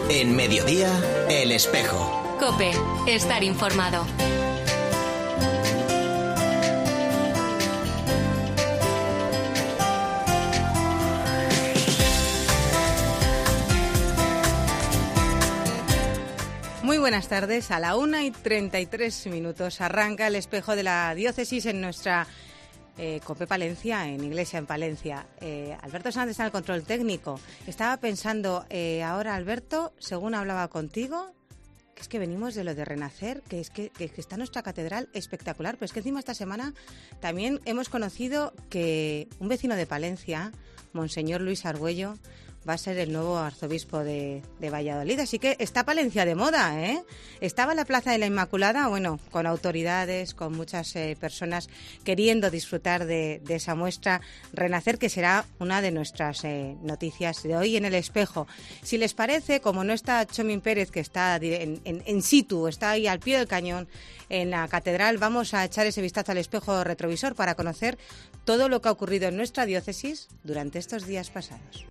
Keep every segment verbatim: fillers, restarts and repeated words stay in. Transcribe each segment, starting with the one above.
En Mediodía, El Espejo. COPE, estar informado. Muy buenas tardes. A la una y treinta y tres minutos arranca El Espejo de la Diócesis en nuestra eh, COPE Palencia, en Iglesia en Palencia. Eh, Alberto Sánchez está en el control técnico. Estaba pensando, eh, ahora Alberto, según hablaba contigo, que es que venimos de lo de Renacer, que es que, que, que está nuestra catedral espectacular, pero es que encima esta semana también hemos conocido que un vecino de Palencia, Monseñor Luis Argüello, va a ser el nuevo arzobispo de, de Valladolid. Así que está Palencia de moda, ¿eh? Estaba la Plaza de la Inmaculada, bueno, con autoridades, con muchas eh, personas queriendo disfrutar de, de esa muestra Renacer, que será una de nuestras eh, noticias de hoy en El Espejo. Si les parece, como no está Chomín Pérez, que está en, en, en situ, está ahí al pie del cañón en la catedral, vamos a echar ese vistazo al espejo retrovisor para conocer todo lo que ha ocurrido en nuestra diócesis durante estos días pasados.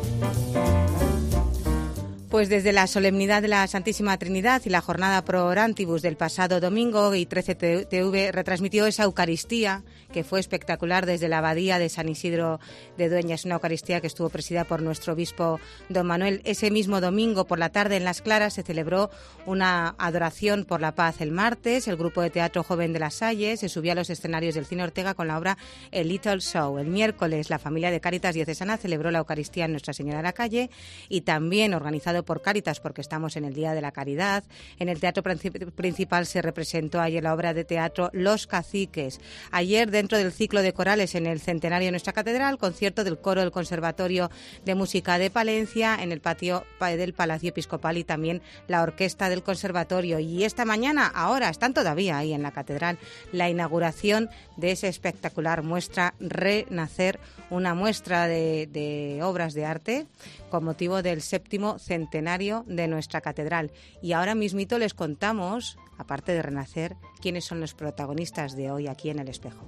Pues desde la solemnidad de la Santísima Trinidad y la jornada Pro Orantibus del pasado domingo, y trece T V retransmitió esa Eucaristía que fue espectacular desde la abadía de San Isidro de Dueñas, una Eucaristía que estuvo presidida por nuestro obispo don Manuel. Ese mismo domingo por la tarde en Las Claras se celebró una adoración por la paz. El martes el grupo de teatro joven de La Salle se subió a los escenarios del Cine Ortega con la obra El Little Show. El miércoles la familia de Cáritas Diocesana celebró la Eucaristía en Nuestra Señora de la Calle, y también organizado por Cáritas, porque estamos en el Día de la Caridad. En el Teatro Principal se representó ayer la obra de teatro Los Caciques. Ayer, dentro del ciclo de corales en el centenario de nuestra catedral, concierto del coro del Conservatorio de Música de Palencia en el patio del Palacio Episcopal, y también la orquesta del Conservatorio. Y esta mañana, ahora, están todavía ahí en la catedral, la inauguración de esa espectacular muestra Renacer, una muestra de, de obras de arte con motivo del séptimo centenario de nuestra catedral. Y ahora mismito les contamos, aparte de Renacer, quiénes son los protagonistas de hoy aquí en El Espejo.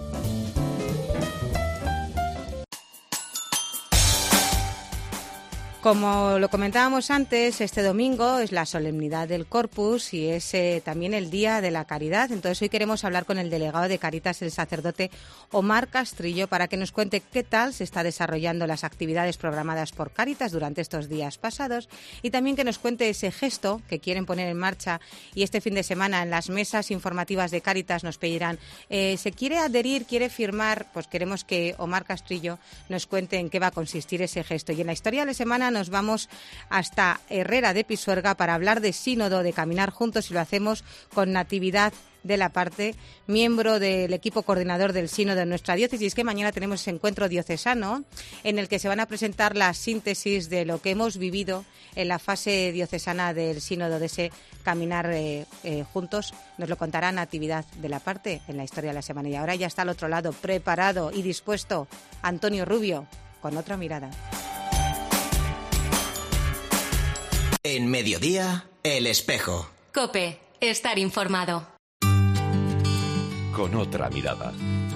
Como lo comentábamos antes, este domingo es la solemnidad del Corpus y es eh, también el Día de la Caridad. Entonces hoy queremos hablar con el delegado de Cáritas, el sacerdote Omar Castrillo, para que nos cuente qué tal se está desarrollando las actividades programadas por Cáritas durante estos días pasados, y también que nos cuente ese gesto que quieren poner en marcha. Y este fin de semana en las mesas informativas de Cáritas nos pedirán, eh, ¿se quiere adherir, quiere firmar? Pues queremos que Omar Castrillo nos cuente en qué va a consistir ese gesto. Y en la historia de la semana nos vamos hasta Herrera de Pisuerga para hablar de sínodo, de caminar juntos, y lo hacemos con Natividad de la Parte, miembro del equipo coordinador del sínodo de nuestra diócesis, que mañana tenemos ese encuentro diocesano en el que se van a presentar las síntesis de lo que hemos vivido en la fase diocesana del sínodo, de ese caminar eh, eh, juntos. Nos lo contará Natividad de la Parte en la historia de la semana. Y ahora ya está al otro lado, preparado y dispuesto, Antonio Rubio, con otra mirada. En Mediodía, El Espejo. COPE, estar informado. Con otra mirada.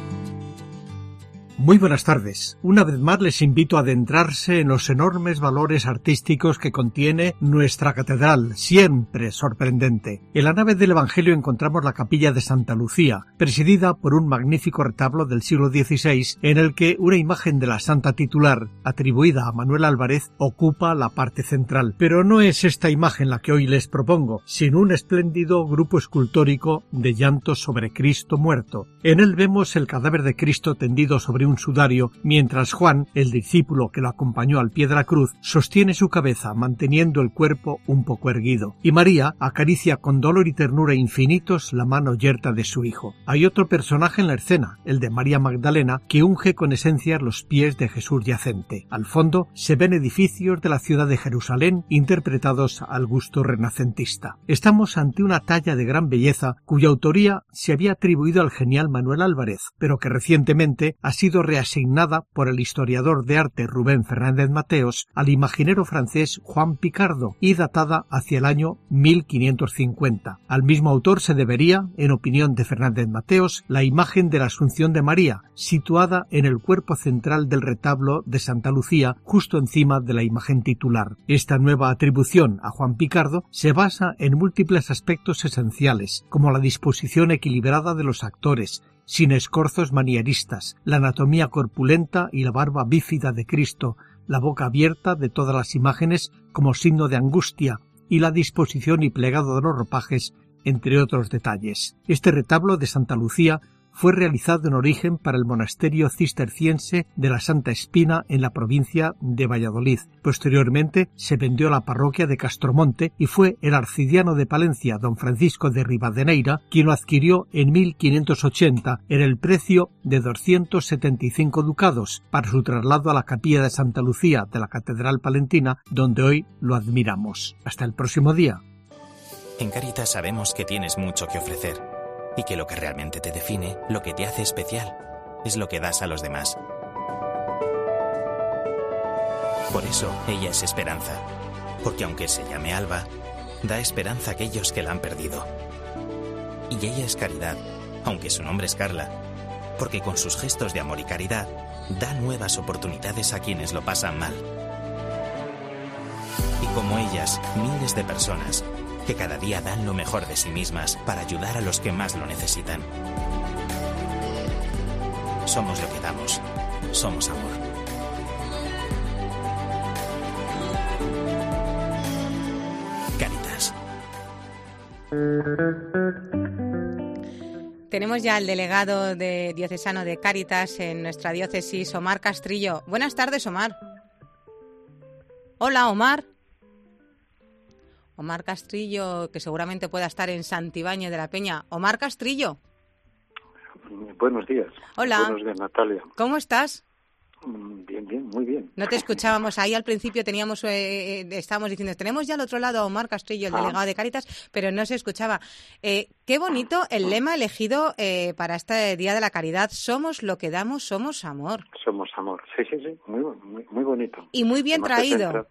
Muy buenas tardes. Una vez más les invito a adentrarse en los enormes valores artísticos que contiene nuestra catedral, siempre sorprendente. En la nave del Evangelio encontramos la capilla de Santa Lucía, presidida por un magnífico retablo del siglo dieciséis, en el que una imagen de la santa titular, atribuida a Manuel Álvarez, ocupa la parte central. Pero no es esta imagen la que hoy les propongo, sino un espléndido grupo escultórico de llanto sobre Cristo muerto. En él vemos el cadáver de Cristo tendido sobre un un sudario, mientras Juan, el discípulo que lo acompañó al pie de la cruz, sostiene su cabeza manteniendo el cuerpo un poco erguido, y María acaricia con dolor y ternura infinitos la mano yerta de su hijo. Hay otro personaje en la escena, el de María Magdalena, que unge con esencias los pies de Jesús yacente. Al fondo se ven edificios de la ciudad de Jerusalén interpretados al gusto renacentista. Estamos ante una talla de gran belleza cuya autoría se había atribuido al genial Manuel Álvarez, pero que recientemente ha sido sido reasignada por el historiador de arte Rubén Fernández Mateos al imaginero francés Juan Picardo y datada hacia el año mil quinientos cincuenta. Al mismo autor se debería, en opinión de Fernández Mateos, la imagen de la Asunción de María, situada en el cuerpo central del retablo de Santa Lucía, justo encima de la imagen titular. Esta nueva atribución a Juan Picardo se basa en múltiples aspectos esenciales, como la disposición equilibrada de los actores, sin escorzos manieristas, la anatomía corpulenta y la barba bífida de Cristo, la boca abierta de todas las imágenes como signo de angustia y la disposición y plegado de los ropajes, entre otros detalles. Este retablo de Santa Lucía fue realizado en origen para el monasterio cisterciense de la Santa Espina en la provincia de Valladolid. Posteriormente se vendió a la parroquia de Castromonte y fue el arcidiano de Palencia, don Francisco de Rivadeneira, quien lo adquirió en mil quinientos ochenta en el precio de doscientos setenta y cinco ducados para su traslado a la capilla de Santa Lucía de la Catedral Palentina, donde hoy lo admiramos. Hasta el próximo día. En Cáritas sabemos que tienes mucho que ofrecer. Y que lo que realmente te define, lo que te hace especial, es lo que das a los demás. Por eso, ella es esperanza. Porque aunque se llame Alba, da esperanza a aquellos que la han perdido. Y ella es caridad, aunque su nombre es Carla. Porque con sus gestos de amor y caridad, da nuevas oportunidades a quienes lo pasan mal. Y como ellas, miles de personas que cada día dan lo mejor de sí mismas para ayudar a los que más lo necesitan. Somos lo que damos. Somos amor. Cáritas. Tenemos ya al delegado de diocesano de Cáritas en nuestra diócesis, Omar Castrillo. Buenas tardes, Omar. Hola, Omar. Omar Castrillo, que seguramente pueda estar en Santibáñez de la Peña. Omar Castrillo. Buenos días. Hola. Buenos días, Natalia. ¿Cómo estás? Bien, bien, muy bien. No te escuchábamos. Ahí al principio teníamos, eh, estábamos diciendo, tenemos ya al otro lado a Omar Castrillo, el ah. delegado de Cáritas, pero no se escuchaba. Eh, qué bonito el lema elegido eh, para este Día de la Caridad. Somos lo que damos, somos amor. Somos amor. Sí, sí, sí. Muy, muy, muy bonito. Y muy bien Además, traído.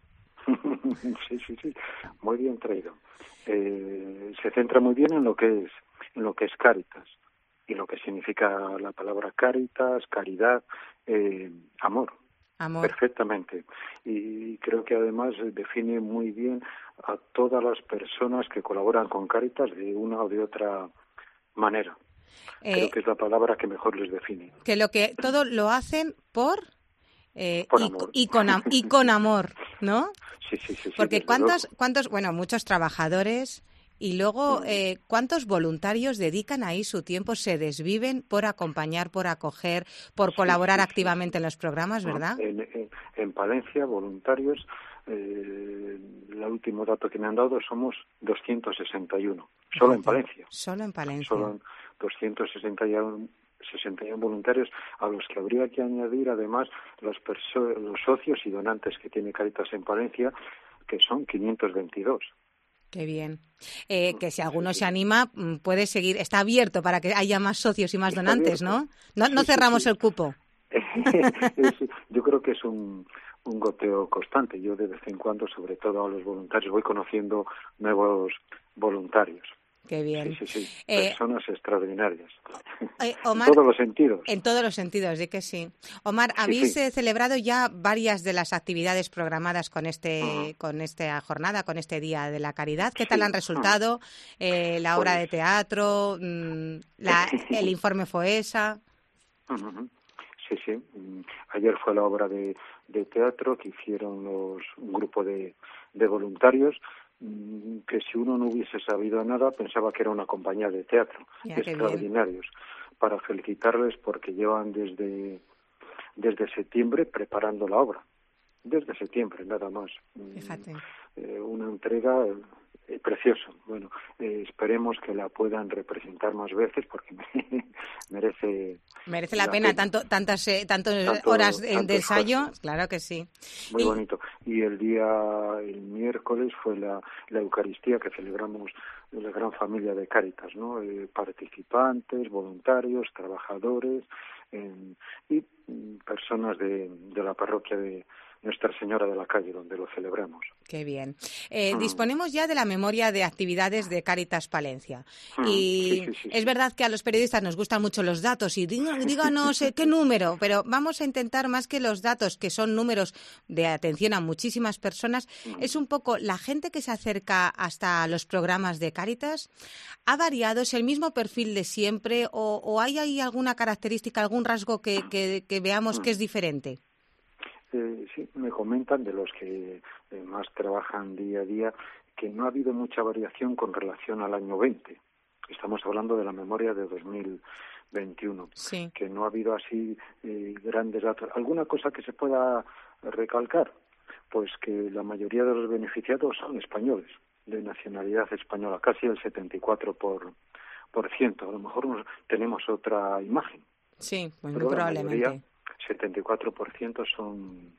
Sí, sí, sí, muy bien traído. Eh, se centra muy bien en lo que es, en lo que es Cáritas y lo que significa la palabra Cáritas, caridad, eh, amor. Amor. Perfectamente. Y creo que además define muy bien a todas las personas que colaboran con Cáritas de una o de otra manera. Eh, creo que es la palabra que mejor les define. Que lo que todo lo hacen por Eh, Por y, amor. y, con, y con amor, ¿no? Sí, sí, sí. Porque sí, cuántos, cuántos, bueno, muchos trabajadores y luego eh, cuántos voluntarios dedican ahí su tiempo, se desviven por acompañar, por acoger, por colaborar sí, sí, activamente sí. en los programas, ¿verdad? En, en, en Palencia, voluntarios, eh, el último dato que me han dado somos doscientos sesenta y uno, solo en Palencia. Solo en Palencia. Solo doscientos sesenta y uno sesenta y uno voluntarios, a los que habría que añadir además los, perso- los socios y donantes que tiene Cáritas en Palencia, que son quinientos veintidós. Qué bien. Eh, que si alguno se anima, puede seguir. Está abierto para que haya más socios y más Está donantes, abierto. ¿no? No, no sí, cerramos sí, sí. el cupo. es, yo creo que es un, un goteo constante. Yo de vez en cuando, sobre todo a los voluntarios, voy conociendo nuevos voluntarios. Qué bien. Sí, sí, sí. Eh, Personas extraordinarias. Eh, Omar, en todos los sentidos. En todos los sentidos, de que sí. Omar, habéis sí, sí. celebrado ya varias de las actividades programadas con este, uh-huh. con esta jornada, con este Día de la Caridad. ¿Qué sí. tal han resultado? Uh-huh. Eh, la obra pues... de teatro, la, el informe FOESA. Uh-huh. Sí, sí. Ayer fue la obra de, de teatro que hicieron los, un grupo de, de voluntarios, que si uno no hubiese sabido nada pensaba que era una compañía de teatro. Ya, extraordinarios, para felicitarles porque llevan desde desde septiembre preparando la obra, desde septiembre nada más. Fíjate. Eh, una entrega eh, preciosa. Bueno, eh, esperemos que la puedan representar más veces porque merece merece la, la pena, pena tanto tantas eh, tantas tanto, horas de, de ensayo, cosas. Claro que sí. Muy y... bonito. Y el día el miércoles fue la, la Eucaristía que celebramos la gran familia de Cáritas, ¿no? Eh, participantes, voluntarios, trabajadores, en, y personas de, de la parroquia de Nuestra Señora de la Calle, donde lo celebramos. Qué bien. Eh, Mm. Disponemos ya de la memoria de actividades de Cáritas Palencia. Mm. Y Sí, sí, sí, es sí. verdad que a los periodistas nos gustan mucho los datos y diga- díganos eh, qué número, pero vamos a intentar más que los datos, que son números de atención a muchísimas personas, Mm. es un poco la gente que se acerca hasta los programas de Cáritas. ¿Ha variado? ¿Es el mismo perfil de siempre o, o hay ahí alguna característica, algún rasgo que, que, que veamos que es diferente? Eh, sí, me comentan de los que eh, más trabajan día a día que no ha habido mucha variación con relación al año veinte. Estamos hablando de la memoria de dos mil veintiuno, Sí. que no ha habido así eh, grandes datos. ¿Alguna cosa que se pueda recalcar? Pues que la mayoría de los beneficiados son españoles, de nacionalidad española, casi el setenta y cuatro por ciento. A lo mejor nos, tenemos otra imagen. Sí, pues muy Pero la probablemente. mayoría, setenta y cuatro por ciento son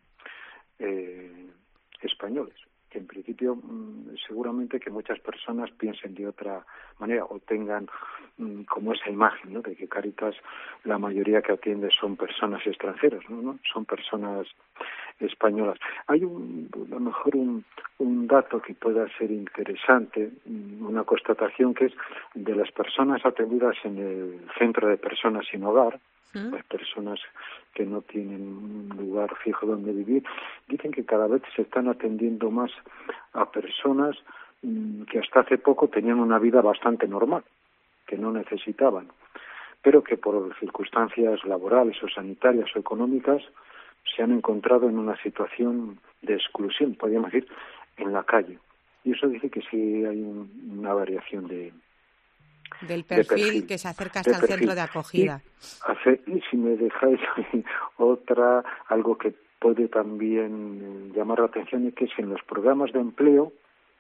eh, españoles, que en principio mm, seguramente que muchas personas piensen de otra manera o tengan mm, como esa imagen, ¿no?, de que Cáritas la mayoría que atiende son personas extranjeras, ¿no? ¿no? Son personas españolas. Hay un, a lo mejor un, un dato que pueda ser interesante, una constatación, que es de las personas atendidas en el Centro de Personas Sin Hogar, ¿Mm? las personas que no tienen un lugar fijo donde vivir, dicen que cada vez se están atendiendo más a personas mmm, que hasta hace poco tenían una vida bastante normal, que no necesitaban, pero que por circunstancias laborales o sanitarias o económicas se han encontrado en una situación de exclusión, podríamos decir, en la calle. Y eso dice que sí hay un, una variación de Del perfil, de perfil que se acerca hasta de el perfil. centro de acogida. Y, hace, y si me dejáis otra, algo que puede también llamar la atención, es que es en los programas de empleo,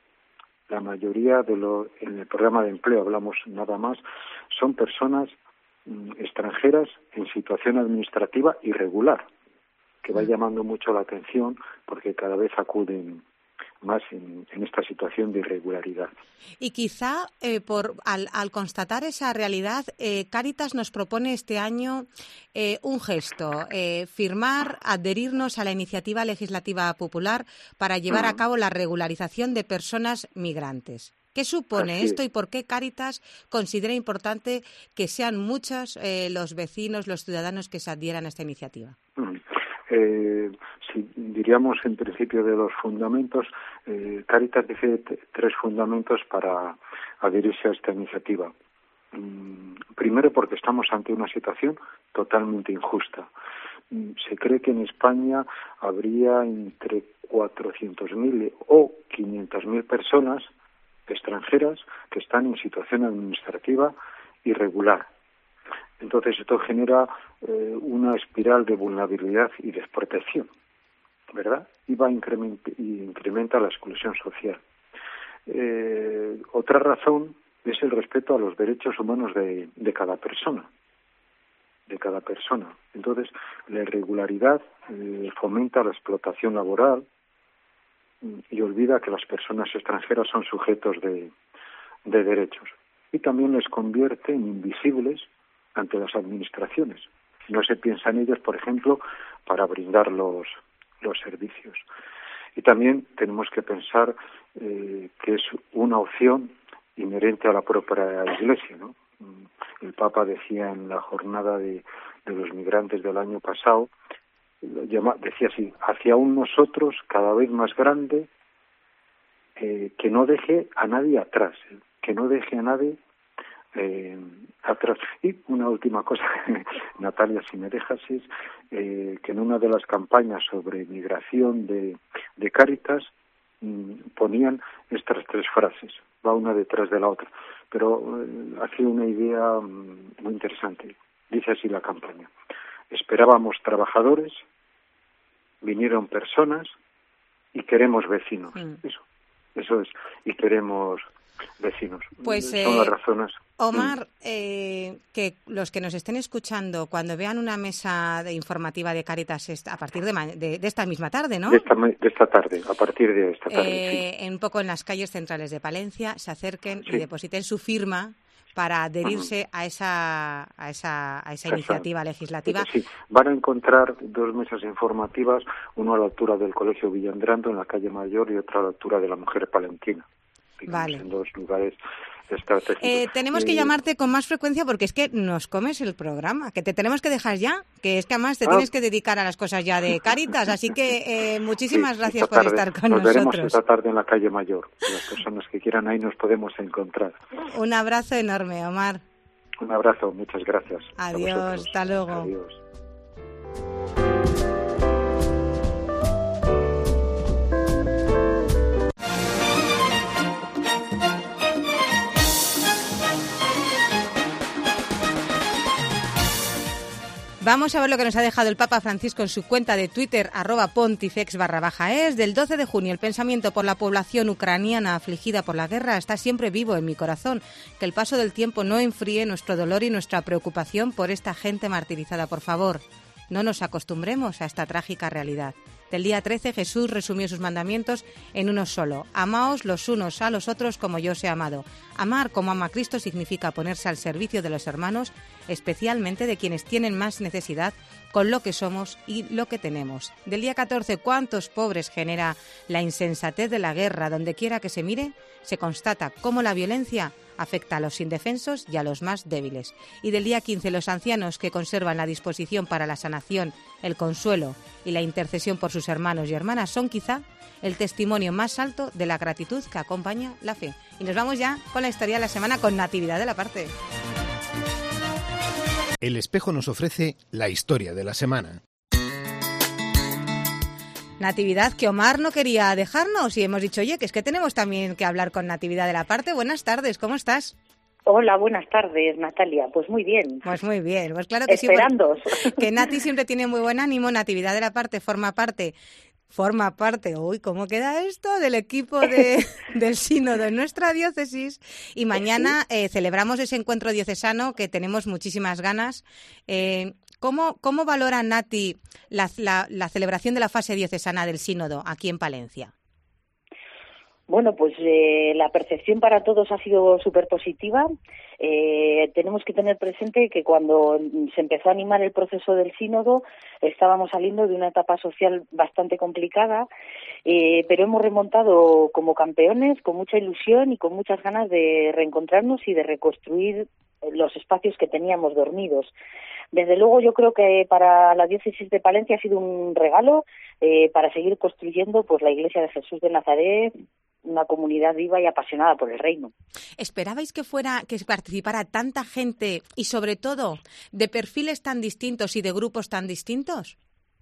la mayoría de los, en el programa de empleo hablamos nada más, son personas mm, extranjeras en situación administrativa irregular, que va llamando mucho la atención porque cada vez acuden más en, en esta situación de irregularidad. Y quizá eh, por al, al constatar esa realidad, eh, Cáritas nos propone este año eh, un gesto, eh, firmar, adherirnos a la iniciativa legislativa popular para llevar Uh-huh. a cabo la regularización de personas migrantes. ¿Qué supone Así esto es. y por qué Cáritas considera importante que sean muchos eh, los vecinos, los ciudadanos que se adhieran a esta iniciativa? Uh-huh. Eh, si diríamos en principio de los fundamentos, eh, Cáritas dice t- tres fundamentos para adherirse a esta iniciativa. Mm, primero, porque estamos ante una situación totalmente injusta. Mm, se cree que en España habría entre cuatrocientos mil o quinientas mil personas extranjeras que están en situación administrativa irregular. Entonces esto genera eh, una espiral de vulnerabilidad y desprotección, ¿verdad? Y va a incrementa, y incrementa la exclusión social. Eh, otra razón es el respeto a los derechos humanos de, de cada persona, de cada persona. Entonces la irregularidad eh, fomenta la explotación laboral y olvida que las personas extranjeras son sujetos de, de derechos. Y también les convierte en invisibles ante las administraciones. No se piensa en ellos, por ejemplo, para brindar los, los servicios. Y también tenemos que pensar eh, que es una opción inherente a la propia Iglesia, ¿no? El Papa decía en la jornada de, de los migrantes del año pasado, llama, decía así, hacia un nosotros cada vez más grande, eh, que no deje a nadie atrás, ¿eh? que no deje a nadie Eh, atrás. Y una última cosa, Natalia, si me dejas, es eh, que en una de las campañas sobre migración de, de Cáritas mmm, ponían estas tres frases, va una detrás de la otra, pero eh, hace una idea mmm, muy interesante. Dice así la campaña: esperábamos trabajadores, vinieron personas y queremos vecinos. Mm. Eso, eso es, y queremos vecinos. Pues, son eh, las razones. Omar, eh, que los que nos estén escuchando, cuando vean una mesa de informativa de Cáritas a partir de, de, de esta misma tarde, ¿no? De esta, de esta tarde, a partir de esta tarde, eh, sí. Un poco en las calles centrales de Palencia, se acerquen sí. y depositen su firma para adherirse a esa a esa, a esa iniciativa legislativa. Sí, van a encontrar dos mesas informativas, uno a la altura del Colegio Villandrando, en la calle Mayor, y otra a la altura de la Mujer Palentina, digamos, vale. en dos lugares estratégicos. Eh, tenemos que eh, llamarte con más frecuencia porque es que nos comes el programa, que te tenemos que dejar ya, que es que además te ah. tienes que dedicar a las cosas ya de Cáritas, así que eh, muchísimas sí, gracias por tarde, estar con nos nosotros. Nos veremos esta tarde en la calle Mayor. Las personas que quieran ahí nos podemos encontrar. Un abrazo enorme, Omar. Un abrazo, muchas gracias. Adiós, hasta luego. Adiós. Vamos a ver lo que nos ha dejado el Papa Francisco en su cuenta de Twitter, arroba pontifex barra baja es. Del doce de junio, el pensamiento por la población ucraniana afligida por la guerra está siempre vivo en mi corazón. Que el paso del tiempo no enfríe nuestro dolor y nuestra preocupación por esta gente martirizada. Por favor, no nos acostumbremos a esta trágica realidad. Del día trece, Jesús resumió sus mandamientos en uno solo. Amaos los unos a los otros como yo os he amado. Amar como ama Cristo significa ponerse al servicio de los hermanos, especialmente de quienes tienen más necesidad, con lo que somos y lo que tenemos. Del día catorce, ¿cuántos pobres genera la insensatez de la guerra? Donde quiera que se mire, se constata cómo la violencia afecta a los indefensos y a los más débiles. Y del día quince, los ancianos que conservan la disposición para la sanación, el consuelo y la intercesión por sus hermanos y hermanas son quizá el testimonio más alto de la gratitud que acompaña la fe. Y nos vamos ya con la historia de la semana con Natividad de la Parte. El Espejo nos ofrece la historia de la semana. Natividad, que Omar no quería dejarnos y hemos dicho, oye, que es que tenemos también que hablar con Natividad de la Parte. Buenas tardes, ¿cómo estás? Hola, buenas tardes, Natalia. Pues muy bien. Pues muy bien. Pues claro que Esperándoos. sí. Que Nati siempre tiene muy buen ánimo. Natividad de la Parte forma parte, forma parte, uy, ¿cómo queda esto? Del equipo de, del sínodo en nuestra diócesis. Y mañana eh, celebramos ese encuentro diocesano que tenemos muchísimas ganas. Eh, ¿Cómo, cómo valora Nati la, la, la celebración de la fase diocesana del sínodo aquí en Palencia? Bueno, pues eh, la percepción para todos ha sido súper positiva. Eh, tenemos que tener presente que cuando se empezó a animar el proceso del sínodo estábamos saliendo de una etapa social bastante complicada, eh, pero hemos remontado como campeones, con mucha ilusión y con muchas ganas de reencontrarnos y de reconstruir los espacios que teníamos dormidos. Desde luego yo creo que para la diócesis de Palencia ha sido un regalo eh, para seguir construyendo pues la Iglesia de Jesús de Nazaret, una comunidad viva y apasionada por el reino. ¿Esperabais que fuera, que participara tanta gente y sobre todo de perfiles tan distintos y de grupos tan distintos?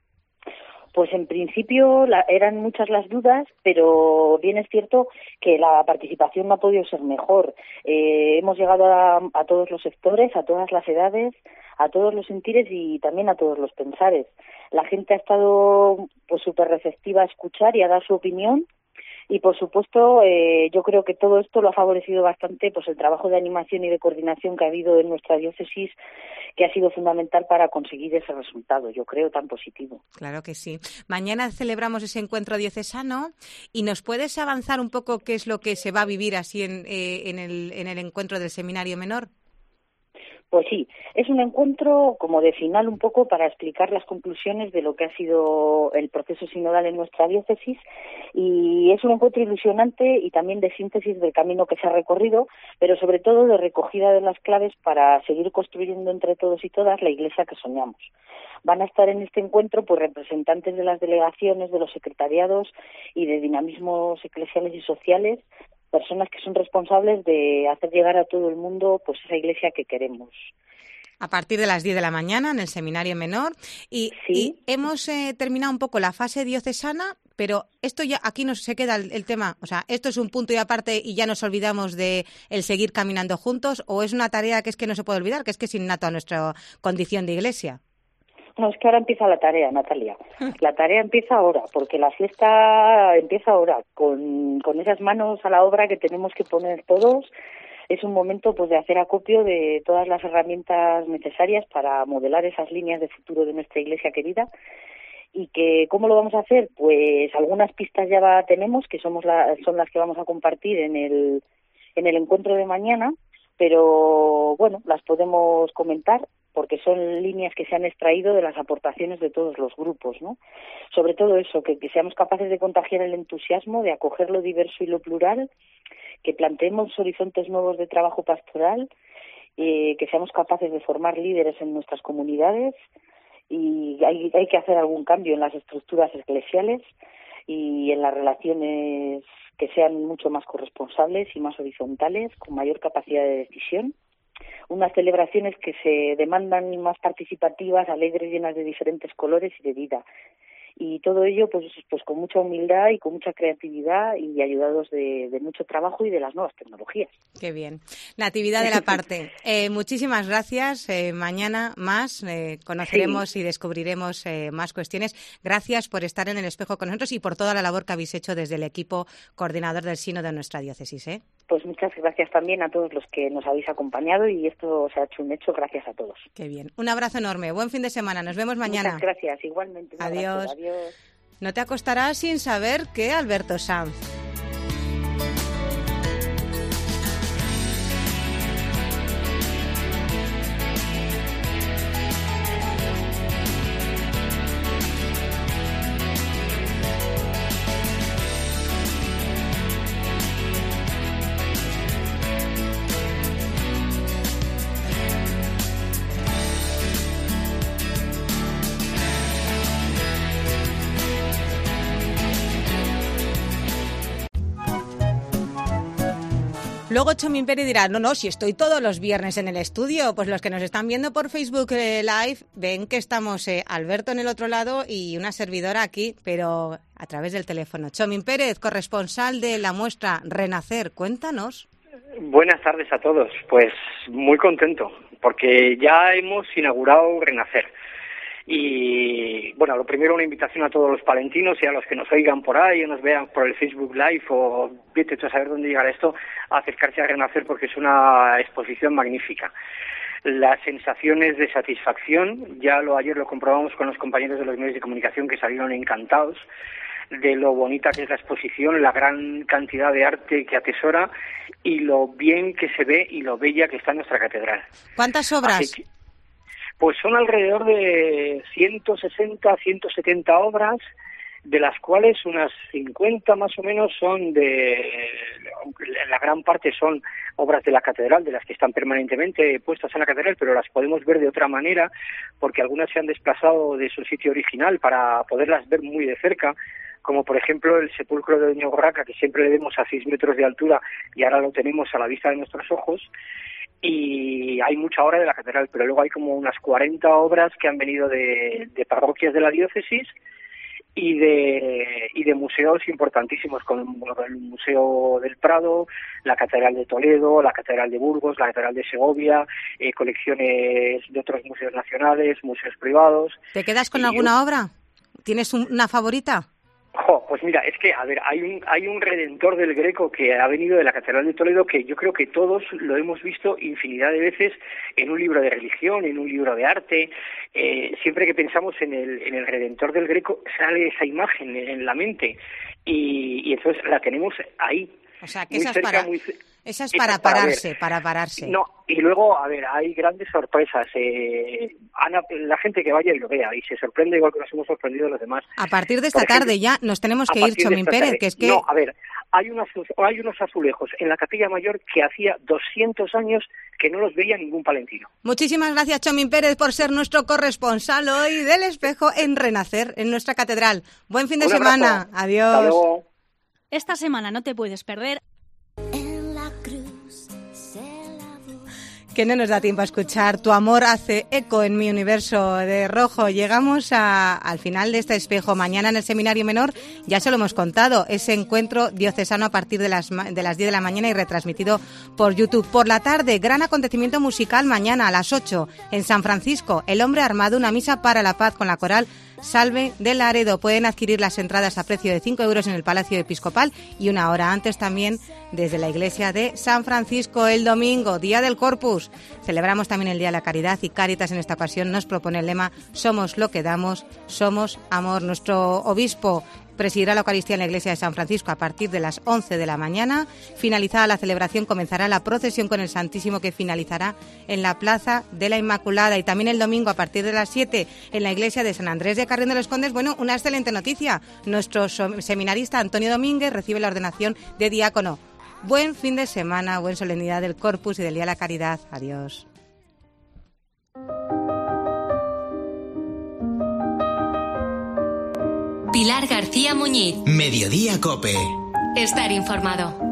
Pues en principio la, eran muchas las dudas, pero bien es cierto que la participación no ha podido ser mejor. Eh, hemos llegado a, a todos los sectores, a todas las edades, a todos los sentires y también a todos los pensares. La gente ha estado pues súper receptiva a escuchar y a dar su opinión. Y, por supuesto, eh, yo creo que todo esto lo ha favorecido bastante pues el trabajo de animación y de coordinación que ha habido en nuestra diócesis, que ha sido fundamental para conseguir ese resultado, yo creo, tan positivo. Claro que sí. Mañana celebramos ese encuentro diocesano y ¿nos puedes avanzar un poco qué es lo que se va a vivir así en, eh, en, el, en el encuentro del Seminario Menor? Pues sí, es un encuentro como de final un poco para explicar las conclusiones de lo que ha sido el proceso sinodal en nuestra diócesis y es un encuentro ilusionante y también de síntesis del camino que se ha recorrido, pero sobre todo de recogida de las claves para seguir construyendo entre todos y todas la Iglesia que soñamos. Van a estar en este encuentro pues representantes de las delegaciones, de los secretariados y de dinamismos eclesiales y sociales, personas que son responsables de hacer llegar a todo el mundo pues esa Iglesia que queremos. A partir de las diez de la mañana en el Seminario Menor y, ¿Sí? y hemos eh, terminado un poco la fase diocesana, pero esto ya aquí nos se queda el, el tema, o sea, esto es un punto y aparte y ya nos olvidamos de el seguir caminando juntos, o es una tarea que es que no se puede olvidar, que es que es innato a nuestra condición de Iglesia. No, es que ahora empieza la tarea, Natalia. La tarea empieza ahora, porque la fiesta empieza ahora, con, con esas manos a la obra que tenemos que poner todos. Es un momento pues de hacer acopio de todas las herramientas necesarias para modelar esas líneas de futuro de nuestra Iglesia querida. Y que, ¿cómo lo vamos a hacer? Pues algunas pistas ya va, tenemos, que somos la, son las que vamos a compartir en el, en el encuentro de mañana, pero bueno, las podemos comentar porque son líneas que se han extraído de las aportaciones de todos los grupos, ¿no? Sobre todo eso, que, que seamos capaces de contagiar el entusiasmo, de acoger lo diverso y lo plural, que planteemos horizontes nuevos de trabajo pastoral, eh, que seamos capaces de formar líderes en nuestras comunidades, y hay, hay que hacer algún cambio en las estructuras eclesiales y en las relaciones que sean mucho más corresponsables y más horizontales, con mayor capacidad de decisión. Unas celebraciones que se demandan más participativas, alegres, llenas de diferentes colores y de vida. Y todo ello pues pues con mucha humildad y con mucha creatividad y ayudados de, de mucho trabajo y de las nuevas tecnologías. Qué bien. Natividad de la Parte, eh, muchísimas gracias. Eh, mañana más eh, conoceremos sí. y descubriremos eh, más cuestiones. Gracias por estar en el espejo con nosotros y por toda la labor que habéis hecho desde el equipo coordinador del Sínodo de nuestra diócesis, ¿eh? Pues muchas gracias también a todos los que nos habéis acompañado y esto se ha hecho un hecho gracias a todos. Qué bien. Un abrazo enorme. Buen fin de semana. Nos vemos mañana. Muchas gracias. Igualmente. Adiós. Adiós. No te acostarás sin saber que Alberto Sanz. Luego Chomín Pérez dirá, no, no, si estoy todos los viernes en el estudio. Pues los que nos están viendo por Facebook eh, Live ven que estamos eh, Alberto en el otro lado y una servidora aquí, pero a través del teléfono. Chomín Pérez, corresponsal de la muestra Renacer, cuéntanos. Buenas tardes a todos. Pues muy contento, porque ya hemos inaugurado Renacer. Y bueno, lo primero una invitación a todos los palentinos y a los que nos oigan por ahí o nos vean por el Facebook Live o vete tú a saber dónde llegar esto, a acercarse a Renacer porque es una exposición magnífica. Las sensaciones de satisfacción, ya lo ayer lo comprobamos con los compañeros de los medios de comunicación que salieron encantados de lo bonita que es la exposición, la gran cantidad de arte que atesora y lo bien que se ve y lo bella que está nuestra catedral. ¿Cuántas obras? Pues son alrededor de ciento sesenta, ciento setenta obras, de las cuales unas cincuenta más o menos son de, la gran parte son obras de la catedral, de las que están permanentemente puestas en la catedral, pero las podemos ver de otra manera, porque algunas se han desplazado de su sitio original para poderlas ver muy de cerca, como por ejemplo el sepulcro de Doña Gorraca, que siempre le vemos a seis metros de altura y ahora lo tenemos a la vista de nuestros ojos. Y hay mucha obra de la catedral, pero luego hay como unas cuarenta obras que han venido de, de parroquias de la diócesis y de y de museos importantísimos, como el Museo del Prado, la Catedral de Toledo, la Catedral de Burgos, la Catedral de Segovia, eh, colecciones de otros museos nacionales, museos privados. ¿Te quedas con y alguna yo... obra? ¿Tienes un, una favorita? Jo, pues mira, es que, a ver, hay un hay un redentor del Greco que ha venido de la Catedral de Toledo que yo creo que todos lo hemos visto infinidad de veces en un libro de religión, en un libro de arte. Eh, siempre que pensamos en el en el redentor del Greco sale esa imagen en, en la mente y, y entonces la tenemos ahí. O sea, que esa es para, muy, esa es para pararse, para, para pararse. No, y luego, a ver, hay grandes sorpresas. Eh, Ana, la gente que vaya y lo vea y se sorprende igual que nos hemos sorprendido los demás. A partir de esta ejemplo, tarde ya nos tenemos que ir, Chomín Pérez, que es que... No, a ver, hay, unas, hay unos azulejos en la Capilla Mayor que hacía doscientos años que no los veía ningún palentino. Muchísimas gracias, Chomín Pérez, por ser nuestro corresponsal hoy del Espejo en Renacer, en nuestra catedral. Buen fin de Un semana. Abrazo. Adiós. Hasta luego. Esta semana no te puedes perder. Que no nos da tiempo a escuchar Tu amor hace eco en mi universo de rojo. Llegamos a, al final de este espejo. Mañana en el Seminario Menor, ya se lo hemos contado, ese encuentro diocesano a partir de las, de las diez de la mañana y retransmitido por YouTube. Por la tarde, gran acontecimiento musical mañana a las ocho en San Francisco. El hombre armado, una misa para la paz con la coral Salve de Laredo. Pueden adquirir las entradas a precio de cinco euros en el Palacio Episcopal y una hora antes también desde la iglesia de San Francisco. El domingo, Día del Corpus. Celebramos también el Día de la Caridad y Cáritas en esta ocasión nos propone el lema Somos lo que damos, somos amor. Nuestro obispo Presidirá la Eucaristía en la iglesia de San Francisco a partir de las once de la mañana. Finalizada la celebración, comenzará la procesión con el Santísimo, que finalizará en la Plaza de la Inmaculada. Y también el domingo a partir de las siete en la iglesia de San Andrés de Carrión de los Condes. Bueno, una excelente noticia. Nuestro seminarista Antonio Domínguez recibe la ordenación de diácono. Buen fin de semana, buen solemnidad del Corpus y del Día de la Caridad. Adiós. Pilar García Muñiz. Mediodía Cope. Estar informado.